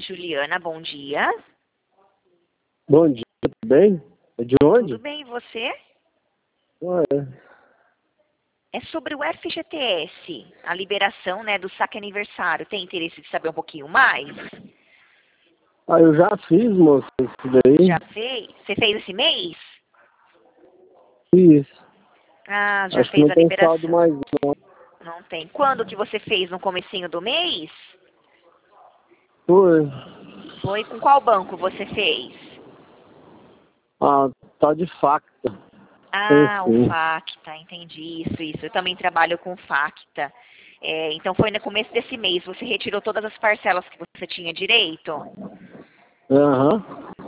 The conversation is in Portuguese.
Juliana, bom dia. Bom dia, tudo bem? É de onde? Tudo bem, e você? Ué, É sobre o FGTS, a liberação, né, do saque aniversário. Tem interesse de saber um pouquinho mais? eu já fiz, moça, isso daí. Já fez? Você fez esse mês? Fiz. Ah, já Acho que fez não a tem saldo liberação. mais não. Não tem. Quando que você fez? No comecinho do mês? Foi. Foi com qual banco você fez? Ah, tá de facta. Ah, o Enfim. Facta, entendi isso. Eu também trabalho com Facta. Então foi no começo desse mês, você retirou todas as parcelas que você tinha direito? Aham.